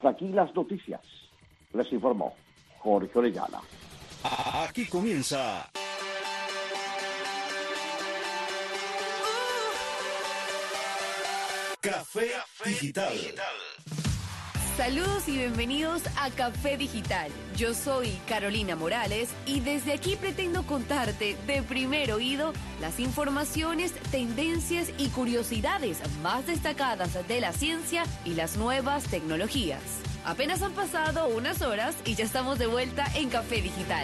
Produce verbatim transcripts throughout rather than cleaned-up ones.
Aquí las noticias. Les informó Jorge Orellana. Aquí comienza Café Digital. Saludos y bienvenidos a Café Digital. Yo soy Carolina Morales y desde aquí pretendo contarte de primer oído las informaciones, tendencias y curiosidades más destacadas de la ciencia y las nuevas tecnologías. Apenas han pasado unas horas y ya estamos de vuelta en Café Digital.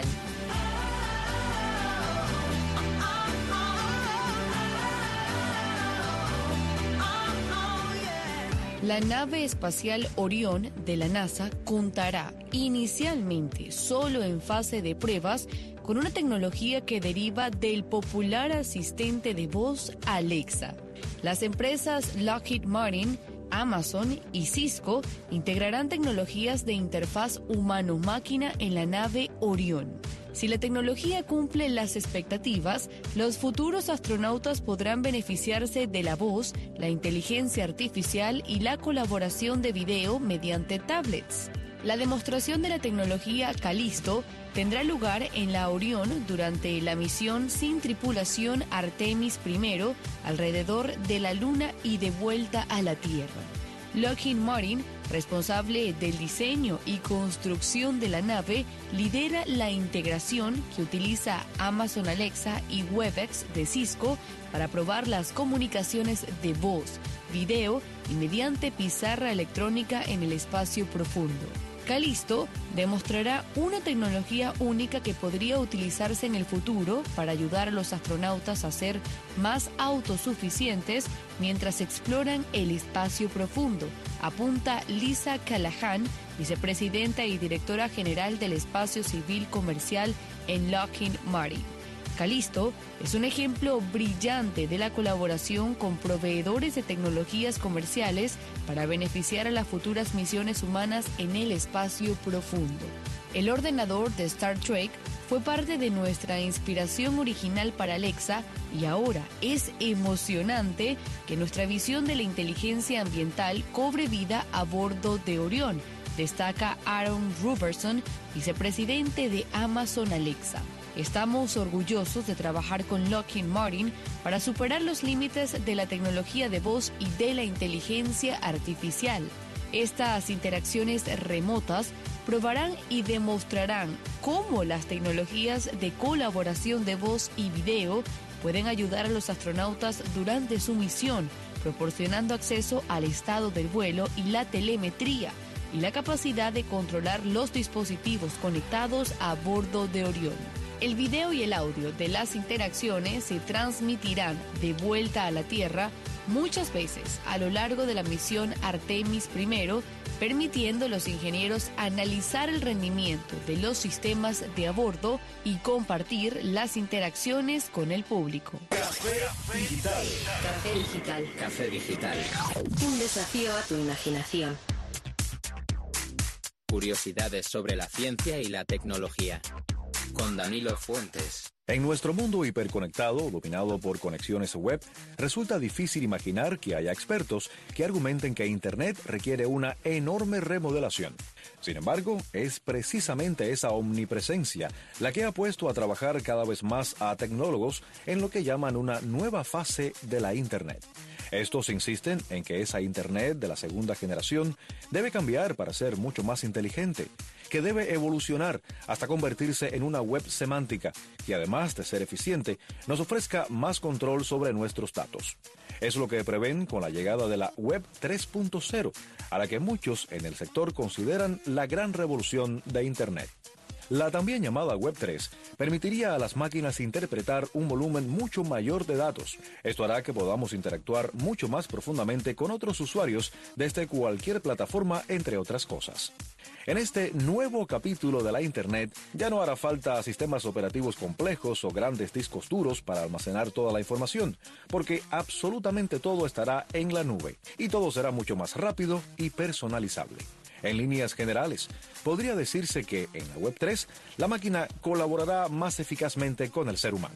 La nave espacial Orión de la NASA contará inicialmente solo en fase de pruebas con una tecnología que deriva del popular asistente de voz Alexa. Las empresas Lockheed Martin, Amazon y Cisco integrarán tecnologías de interfaz humano-máquina en la nave Orión. Si la tecnología cumple las expectativas, los futuros astronautas podrán beneficiarse de la voz, la inteligencia artificial y la colaboración de video mediante tablets. La demostración de la tecnología Callisto tendrá lugar en la Orión durante la misión sin tripulación Artemis primero alrededor de la Luna y de vuelta a la Tierra. Lockheed Martin, responsable del diseño y construcción de la nave, lidera la integración que utiliza Amazon Alexa y Webex de Cisco para probar las comunicaciones de voz, video y mediante pizarra electrónica en el espacio profundo. Callisto demostrará una tecnología única que podría utilizarse en el futuro para ayudar a los astronautas a ser más autosuficientes mientras exploran el espacio profundo, apunta Lisa Callahan, vicepresidenta y directora general del Espacio Civil Comercial en Lockheed Martin. Callisto es un ejemplo brillante de la colaboración con proveedores de tecnologías comerciales para beneficiar a las futuras misiones humanas en el espacio profundo. El ordenador de Star Trek fue parte de nuestra inspiración original para Alexa y ahora es emocionante que nuestra visión de la inteligencia ambiental cobre vida a bordo de Orión, destaca Aaron Robertson, vicepresidente de Amazon Alexa. Estamos orgullosos de trabajar con Lockheed Martin para superar los límites de la tecnología de voz y de la inteligencia artificial. Estas interacciones remotas probarán y demostrarán cómo las tecnologías de colaboración de voz y video pueden ayudar a los astronautas durante su misión, proporcionando acceso al estado del vuelo y la telemetría, y la capacidad de controlar los dispositivos conectados a bordo de Orión. El video y el audio de las interacciones se transmitirán de vuelta a la Tierra muchas veces a lo largo de la misión Artemis primero, permitiendo a los ingenieros analizar el rendimiento de los sistemas de a bordo y compartir las interacciones con el público. Café Digital. Café Digital. Café Digital. Un desafío a tu imaginación. Curiosidades sobre la ciencia y la tecnología. Con Danilo Fuentes. En nuestro mundo hiperconectado, dominado por conexiones web, resulta difícil imaginar que haya expertos que argumenten que Internet requiere una enorme remodelación. Sin embargo, es precisamente esa omnipresencia la que ha puesto a trabajar cada vez más a tecnólogos en lo que llaman una nueva fase de la Internet. Estos insisten en que esa Internet de la segunda generación debe cambiar para ser mucho más inteligente, que debe evolucionar hasta convertirse en una web semántica que, además de ser eficiente, nos ofrezca más control sobre nuestros datos. Es lo que prevén con la llegada de la Web tres punto cero, a la que muchos en el sector consideran la gran revolución de Internet. La también llamada Web tres permitiría a las máquinas interpretar un volumen mucho mayor de datos. Esto hará que podamos interactuar mucho más profundamente con otros usuarios desde cualquier plataforma, entre otras cosas. En este nuevo capítulo de la Internet ya no hará falta sistemas operativos complejos o grandes discos duros para almacenar toda la información, porque absolutamente todo estará en la nube y todo será mucho más rápido y personalizable. En líneas generales, podría decirse que en la Web tres la máquina colaborará más eficazmente con el ser humano.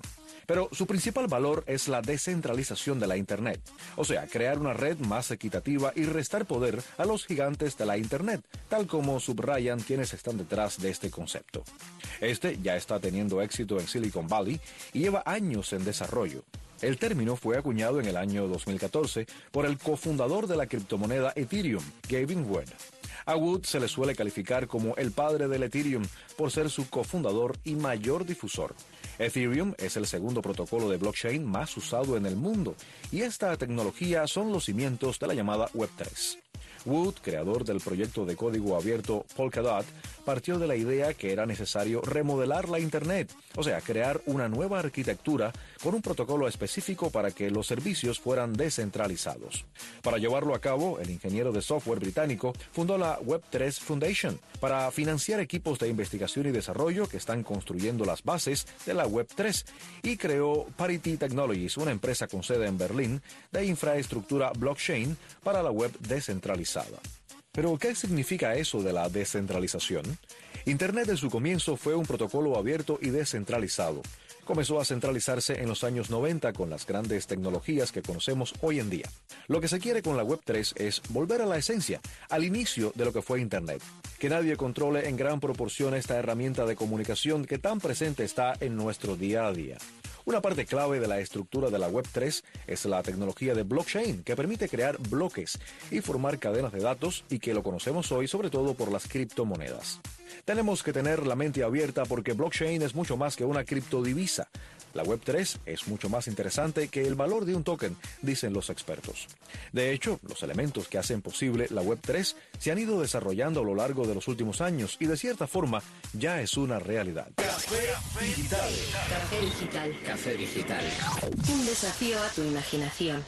Pero su principal valor es la descentralización de la Internet, o sea, crear una red más equitativa y restar poder a los gigantes de la Internet, tal como subrayan quienes están detrás de este concepto. Este ya está teniendo éxito en Silicon Valley y lleva años en desarrollo. El término fue acuñado en el año dos mil catorce por el cofundador de la criptomoneda Ethereum, Gavin Wood. A Wood se le suele calificar como el padre del Ethereum por ser su cofundador y mayor difusor. Ethereum es el segundo protocolo de blockchain más usado en el mundo y esta tecnología son los cimientos de la llamada web tres. Wood, creador del proyecto de código abierto Polkadot, partió de la idea que era necesario remodelar la Internet, o sea, crear una nueva arquitectura con un protocolo específico para que los servicios fueran descentralizados. Para llevarlo a cabo, el ingeniero de software británico fundó la web tres Foundation para financiar equipos de investigación y desarrollo que están construyendo las bases de la web tres y creó Parity Technologies, una empresa con sede en Berlín de infraestructura blockchain para la web descentralizada. Pero, ¿qué significa eso de la descentralización? Internet en su comienzo fue un protocolo abierto y descentralizado. Comenzó a centralizarse en los años noventa con las grandes tecnologías que conocemos hoy en día. Lo que se quiere con la web tres es volver a la esencia, al inicio de lo que fue Internet. Que nadie controle en gran proporción esta herramienta de comunicación que tan presente está en nuestro día a día. Una parte clave de la estructura de la web tres es la tecnología de blockchain, que permite crear bloques y formar cadenas de datos y que lo conocemos hoy sobre todo por las criptomonedas. Tenemos que tener la mente abierta porque blockchain es mucho más que una criptodivisa. La web tres es mucho más interesante que el valor de un token, dicen los expertos. De hecho, los elementos que hacen posible la web tres se han ido desarrollando a lo largo de los últimos años y de cierta forma ya es una realidad. Café Digital. Café Digital. Café Digital. Un desafío a tu imaginación.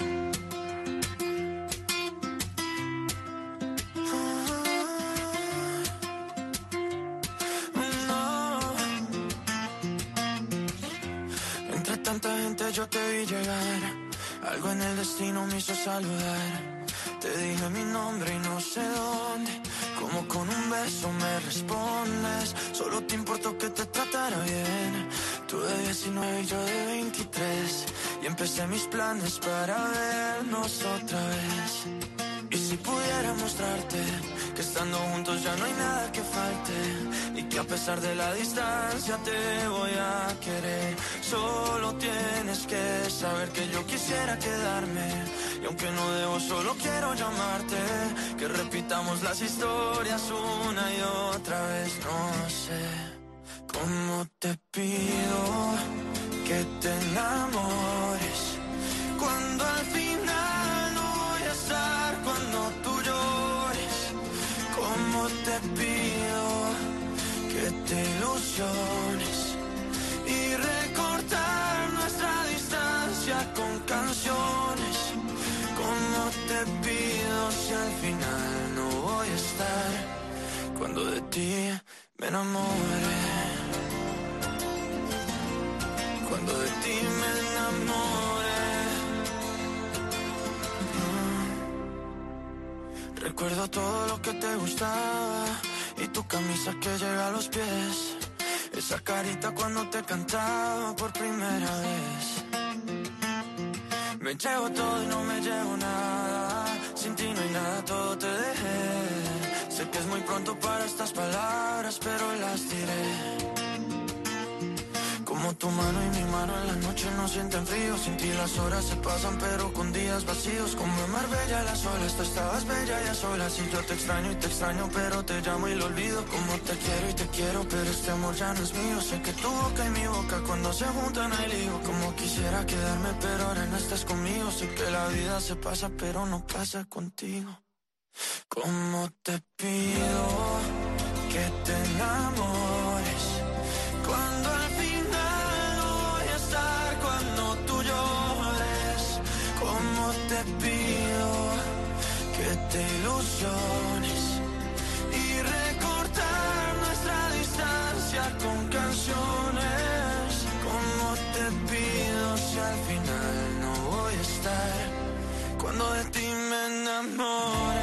Yo te vi llegar, algo en el destino me hizo saludar. Te dije mi nombre y no sé dónde, como con un beso me respondes. Solo te importó que te tratara bien. Tú de diecinueve y yo de veintitrés, y empecé mis planes para vernos otra vez. Y si pudiera mostrarte que estando juntos ya no hay nada que falte, y que a pesar de la distancia te voy a querer. Solo tienes que saber que yo quisiera quedarme, y aunque no debo solo quiero llamarte. Que repitamos las historias una y otra vez. No sé cómo te pido que te enamores cuando al final no voy a estar, cuando tú llores. Cómo te pido que te ilusiones y recortar nuestra distancia con canciones. Cómo te pido si al final no voy a estar, cuando de ti me enamore, cuando de ti me enamore. mm. Recuerdo todo lo que te gustaba y tu camisa que llega a los pies, esa carita cuando te cantaba por primera vez. Me llevo todo y no me llevo nada, sin ti no hay nada, todo te dejé. Sé que es muy pronto para estas palabras, pero las diré. Como tu mano y mi mano en la noche no sienten frío. Sin ti las horas se pasan pero con días vacíos. Como en Marbella las olas, tú estabas bella y a solas. Y yo te extraño y te extraño pero te llamo y lo olvido. Como te quiero y te quiero pero este amor ya no es mío. Sé que tu boca y mi boca cuando se juntan hay lío. Como quisiera quedarme pero ahora no estás conmigo. Sé que la vida se pasa pero no pasa contigo. Como te pido que te enamores cuando al final no voy a estar, cuando tú llores. Como te pido que te ilusiones y recortar nuestra distancia con canciones. Como te pido si al final no voy a estar, cuando de ti me enamore.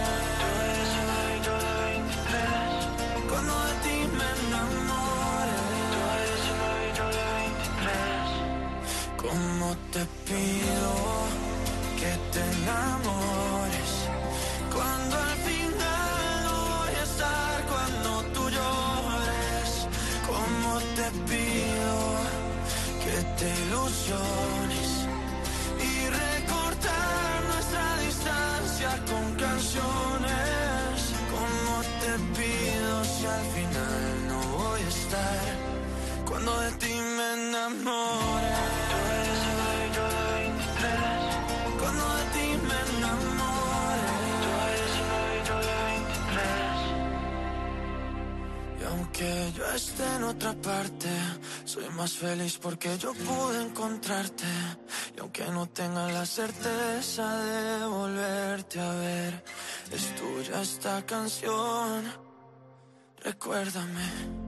Cuando de ti me enamore. ¿Cómo te pido que te enamores? Cuando al final no voy a estar, cuando tú llores. ¿Cómo te pido que te ilusiones y recortar nuestra distancia con canciones? ¿Cómo te pido si al final no voy a estar, cuando de ti me enamore? Cuando de ti me enamore. Y aunque yo esté en otra parte, soy más feliz porque yo pude encontrarte. Y aunque no tenga la certeza de volverte a ver, es tuya esta canción, recuérdame.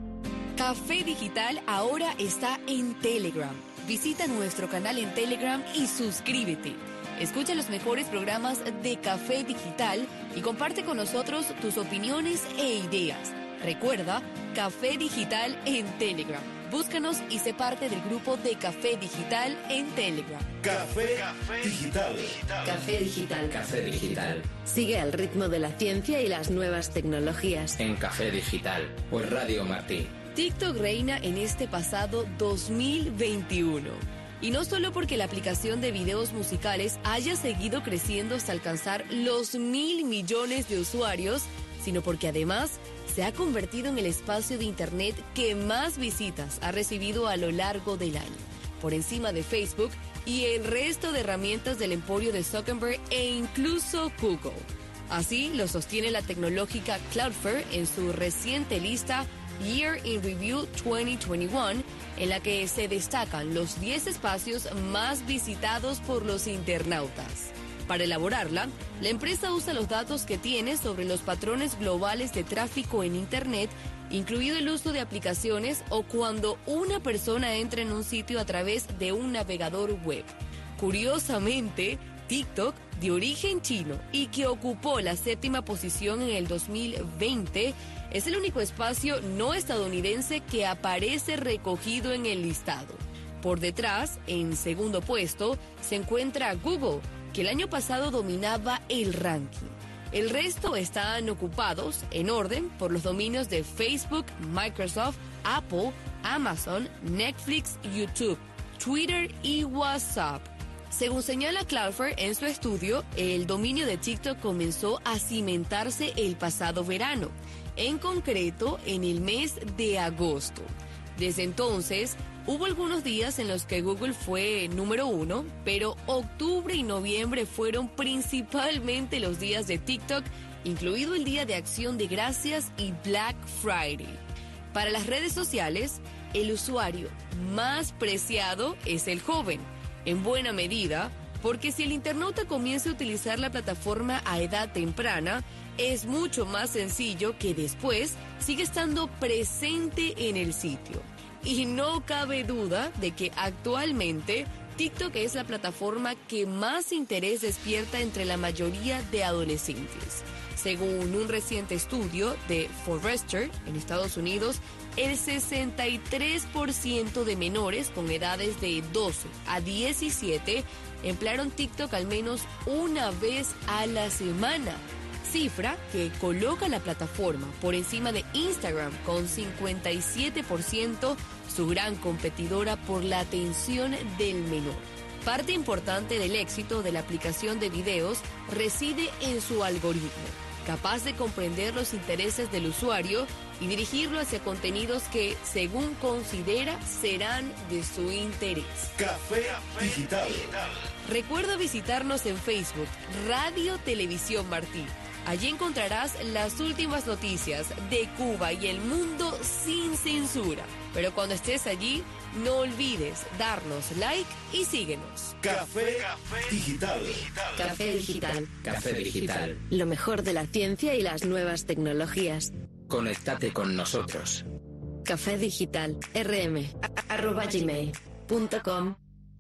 Café Digital ahora está en Telegram. Visita nuestro canal en Telegram y suscríbete. Escucha los mejores programas de Café Digital y comparte con nosotros tus opiniones e ideas. Recuerda, Café Digital en Telegram. Búscanos y sé parte del grupo de Café Digital en Telegram. Café Digital. Café Digital. Café Digital. Sigue al ritmo de la ciencia y las nuevas tecnologías. En Café Digital. Por Radio Martí. TikTok reina en este pasado dos mil veintiuno. Y no solo porque la aplicación de videos musicales haya seguido creciendo hasta alcanzar los mil millones de usuarios, sino porque además se ha convertido en el espacio de Internet que más visitas ha recibido a lo largo del año, por encima de Facebook y el resto de herramientas del emporio de Zuckerberg e incluso Google. Así lo sostiene la tecnológica Cloudflare en su reciente lista Year in Review veinte veintiuno, en la que se destacan los diez espacios más visitados por los internautas. Para elaborarla, la empresa usa los datos que tiene sobre los patrones globales de tráfico en Internet, incluido el uso de aplicaciones o cuando una persona entra en un sitio a través de un navegador web. Curiosamente, TikTok, de origen chino y que ocupó la séptima posición en el dos mil veinte, es el único espacio no estadounidense que aparece recogido en el listado. Por detrás, en segundo puesto, se encuentra Google, que el año pasado dominaba el ranking. El resto están ocupados, en orden, por los dominios de Facebook, Microsoft, Apple, Amazon, Netflix, YouTube, Twitter y WhatsApp. Según señala Cloudflare en su estudio, el dominio de TikTok comenzó a cimentarse el pasado verano, en concreto en el mes de agosto. Desde entonces, hubo algunos días en los que Google fue número uno, pero octubre y noviembre fueron principalmente los días de TikTok, incluido el Día de Acción de Gracias y Black Friday. Para las redes sociales, el usuario más preciado es el joven, en buena medida, porque si el internauta comienza a utilizar la plataforma a edad temprana, es mucho más sencillo que después siga estando presente en el sitio. Y no cabe duda de que actualmente TikTok es la plataforma que más interés despierta entre la mayoría de adolescentes. Según un reciente estudio de Forrester en Estados Unidos, el sesenta y tres por ciento de menores con edades de doce a diecisiete emplearon TikTok al menos una vez a la semana, cifra que coloca la plataforma por encima de Instagram con cincuenta y siete por ciento, su gran competidora por la atención del menor. Parte importante del éxito de la aplicación de videos reside en su algoritmo, capaz de comprender los intereses del usuario y dirigirlo hacia contenidos que, según considera, serán de su interés. Café Digital. Recuerda visitarnos en Facebook, Radio Televisión Martí. Allí encontrarás las últimas noticias de Cuba y el mundo sin censura. Pero cuando estés allí, no olvides darnos like y síguenos. Café Digital. Café Digital. Café Digital. Lo mejor de la ciencia y las nuevas tecnologías. Conéctate con nosotros. Café Digital. rm arroba gmail punto com.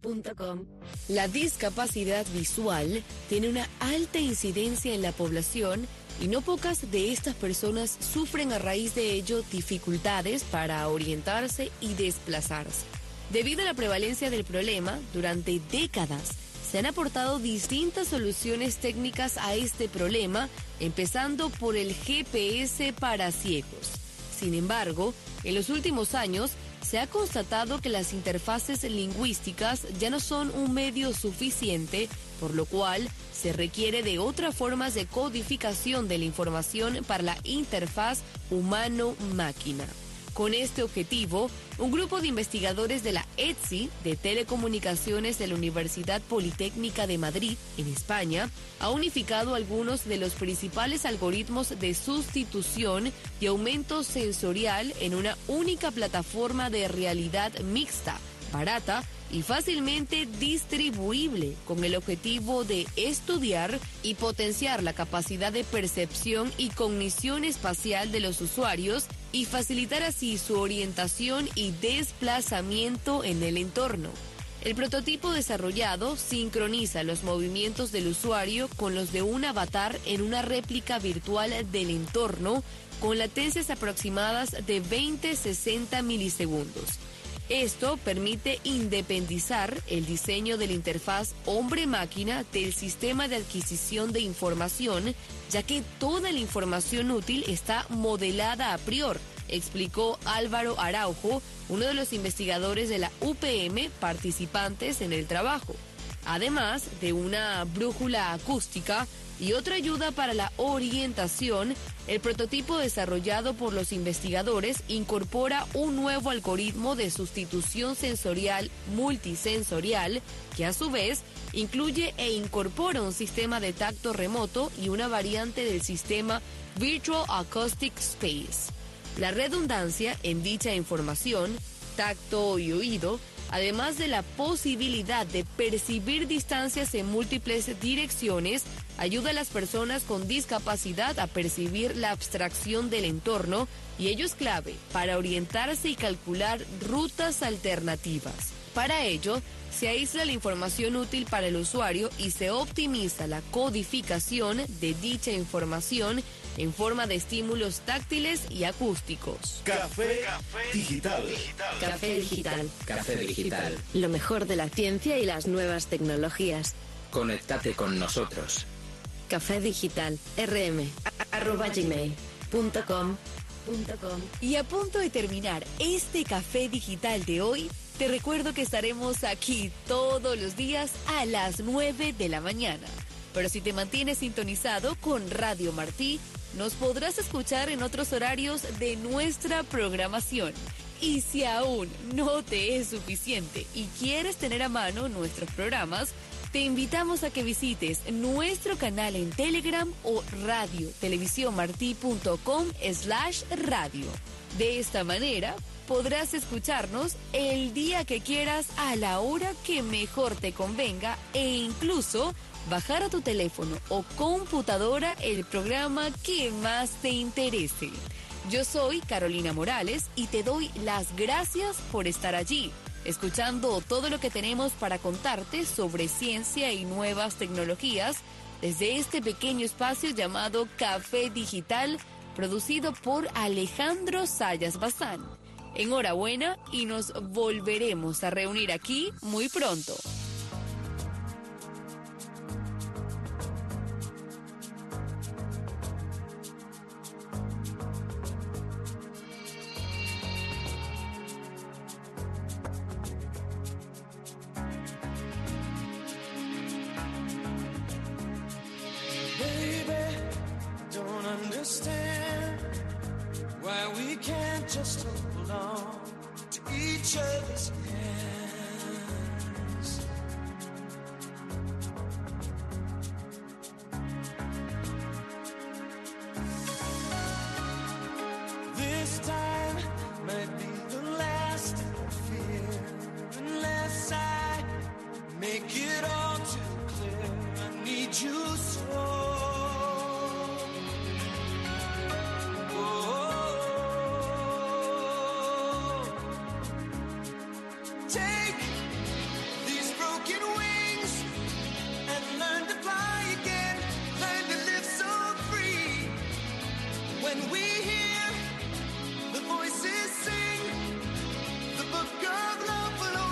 La discapacidad visual tiene una alta incidencia en la población y no pocas de estas personas sufren a raíz de ello dificultades para orientarse y desplazarse. Debido a la prevalencia del problema, durante décadas se han aportado distintas soluciones técnicas a este problema, empezando por el G P S para ciegos. Sin embargo, en los últimos años se ha constatado que las interfaces lingüísticas ya no son un medio suficiente, por lo cual se requiere de otras formas de codificación de la información para la interfaz humano-máquina. Con este objetivo, un grupo de investigadores de la E T S I, de Telecomunicaciones de la Universidad Politécnica de Madrid, en España, ha unificado algunos de los principales algoritmos de sustitución y aumento sensorial en una única plataforma de realidad mixta, barata y fácilmente distribuible, con el objetivo de estudiar y potenciar la capacidad de percepción y cognición espacial de los usuarios y facilitar así su orientación y desplazamiento en el entorno. El prototipo desarrollado sincroniza los movimientos del usuario con los de un avatar en una réplica virtual del entorno con latencias aproximadas de veinte a sesenta milisegundos. Esto permite independizar el diseño de la interfaz hombre-máquina del sistema de adquisición de información, ya que toda la información útil está modelada a priori, explicó Álvaro Araujo, uno de los investigadores de la U P M participantes en el trabajo. Además de una brújula acústica y otra ayuda para la orientación, el prototipo desarrollado por los investigadores incorpora un nuevo algoritmo de sustitución sensorial multisensorial que a su vez incluye e incorpora un sistema de tacto remoto y una variante del sistema Virtual Acoustic Space. La redundancia en dicha información, tacto y oído, además de la posibilidad de percibir distancias en múltiples direcciones, ayuda a las personas con discapacidad a percibir la abstracción del entorno y ello es clave para orientarse y calcular rutas alternativas. Para ello, se aísla la información útil para el usuario y se optimiza la codificación de dicha información en forma de estímulos táctiles y acústicos. Café, Café Digital. Café Digital. Café Digital. Lo mejor de la ciencia y las nuevas tecnologías. Conéctate con nosotros. Café Digital. rm arroba gmail punto com. Y a punto de terminar este Café Digital de hoy, te recuerdo que estaremos aquí todos los días a las nueve de la mañana. Pero si te mantienes sintonizado con Radio Martí, nos podrás escuchar en otros horarios de nuestra programación. Y si aún no te es suficiente y quieres tener a mano nuestros programas, te invitamos a que visites nuestro canal en Telegram o radio televisión martí punto com slash radio. De esta manera podrás escucharnos el día que quieras a la hora que mejor te convenga e incluso bajar a tu teléfono o computadora el programa que más te interese. Yo soy Carolina Morales y te doy las gracias por estar allí, escuchando todo lo que tenemos para contarte sobre ciencia y nuevas tecnologías desde este pequeño espacio llamado Café Digital, producido por Alejandro Sayas Bazán. Enhorabuena y nos volveremos a reunir aquí muy pronto. Why we can't just hold on to each other's hands. This time might be the last I fear, unless I make it all too clear. I need you so. When we hear the voices sing, the book of love will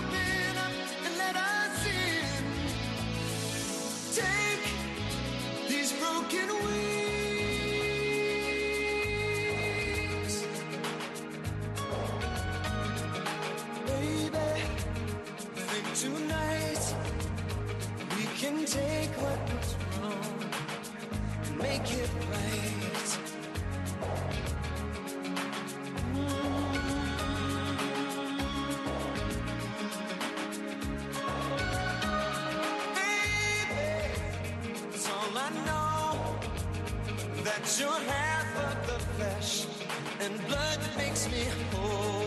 Tonight, we can take what was wrong and make it right. Mm. Baby, it's all I know, that you're half of the flesh and blood that makes me whole.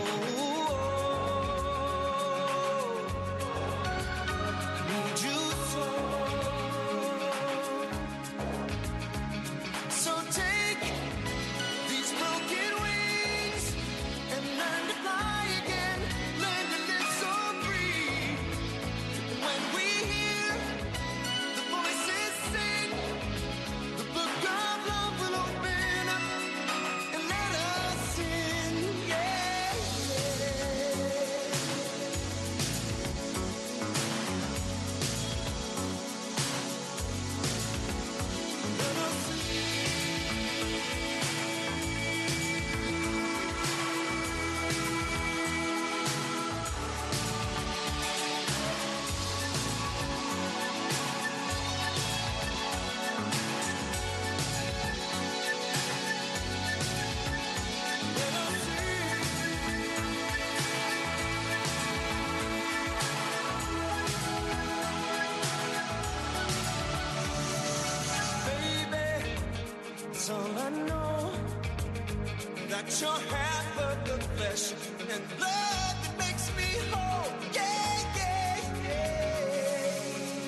All I know, that you're half of the flesh and blood that makes me whole. Yeah, yeah, yeah.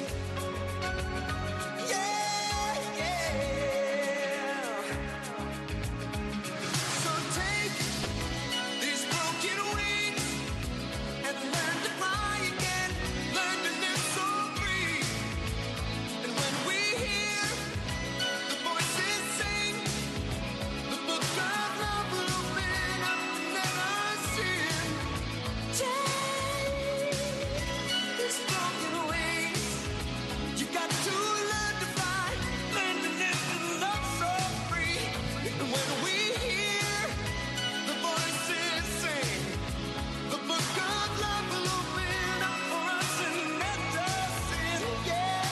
Yeah, yeah. So take these broken wings and learn to fly again. Learn to live so free. And when we hear the voices sing, the book of love will open up and let us in. Take these broken wings. You got to learn to fly, learn to live and love so free. And when we hear the voices sing, the book of love will open up for us and let us in. Yeah,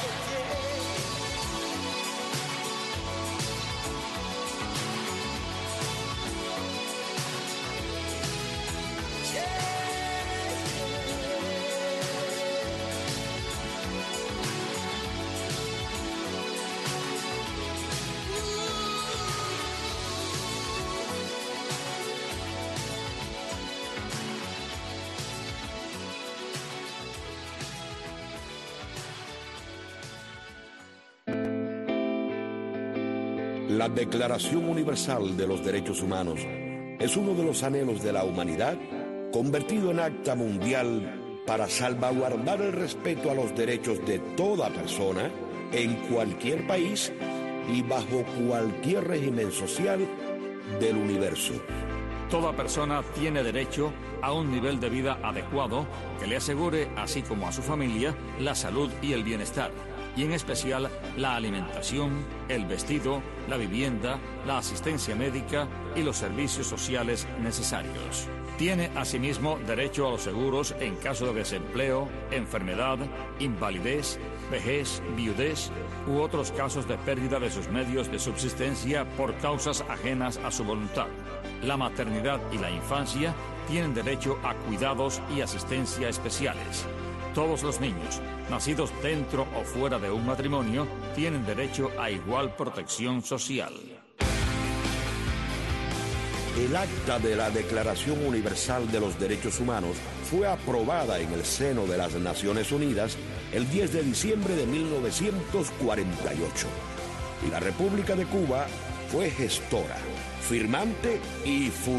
La Declaración Universal de los Derechos Humanos es uno de los anhelos de la humanidad convertido en acta mundial para salvaguardar el respeto a los derechos de toda persona en cualquier país y bajo cualquier régimen social del universo. Toda persona tiene derecho a un nivel de vida adecuado que le asegure, así como a su familia, la salud y el bienestar, y en especial la alimentación, el vestido, la vivienda, la asistencia médica y los servicios sociales necesarios. Tiene asimismo derecho a los seguros en caso de desempleo, enfermedad, invalidez, vejez, viudez u otros casos de pérdida de sus medios de subsistencia por causas ajenas a su voluntad. La maternidad y la infancia tienen derecho a cuidados y asistencia especiales. Todos los niños, nacidos dentro o fuera de un matrimonio, tienen derecho a igual protección social. El acta de la Declaración Universal de los Derechos Humanos fue aprobada en el seno de las Naciones Unidas el diez de diciembre de mil novecientos cuarenta y ocho. Y la República de Cuba fue gestora, firmante y fundadora